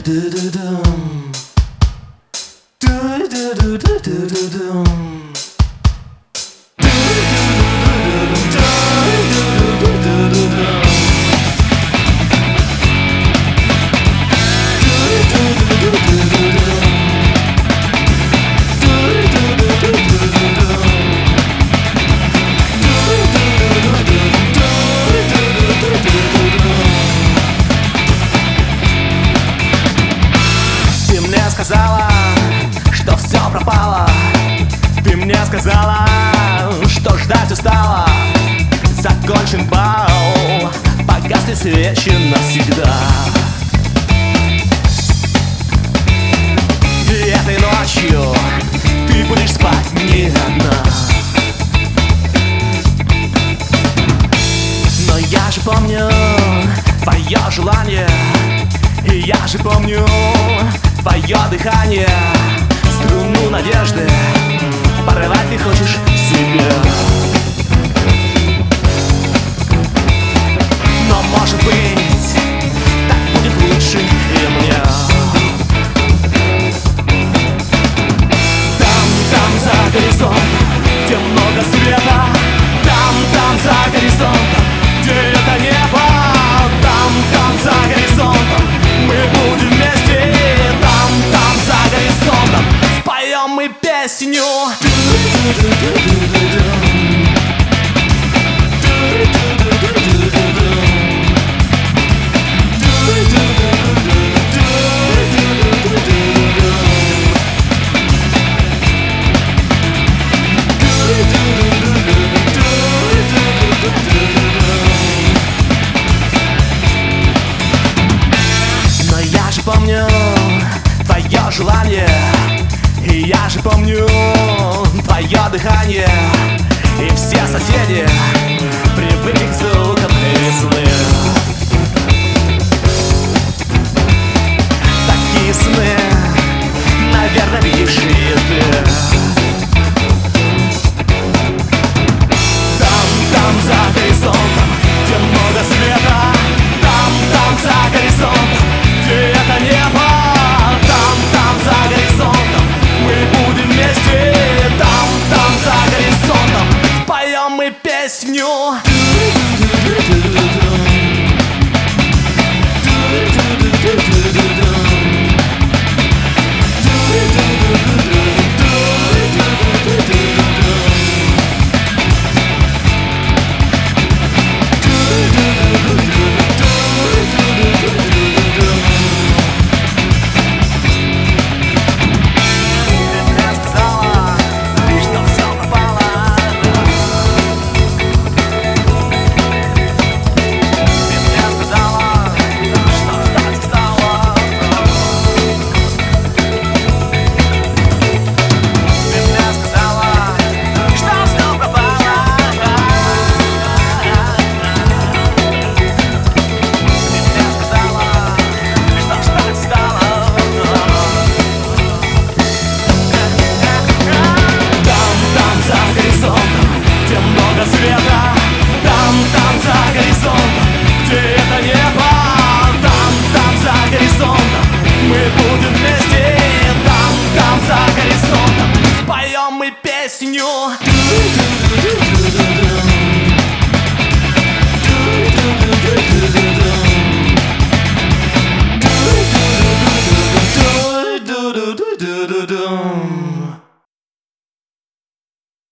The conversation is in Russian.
Сказала, что все пропало. Ты мне сказала, что ждать устала. Закончен бал, погасли свечи навсегда. И этой ночью ты будешь спать не одна. Но я же помню твое желание, и я же помню твое дыхание. Струну надежды порывать ты хочешь себе. Но может быть, так будет лучше и мне. Там за горизонтом, где много света. Там за горизонтом, где это небо. Там за горизонтом мы будем вместе. Там за горизонтом споем мы песню. Но я же помню твое желание, и я же помню твое дыхание. И все соседи привыкли к звукам весны. Такие сны, наверное, видишь и ты. Там за горизонтом, где много света. Там за горизонтом, где это небо. Там за горизонтом мы будем вместе. Там за горизонтом споем мы песню. Песню.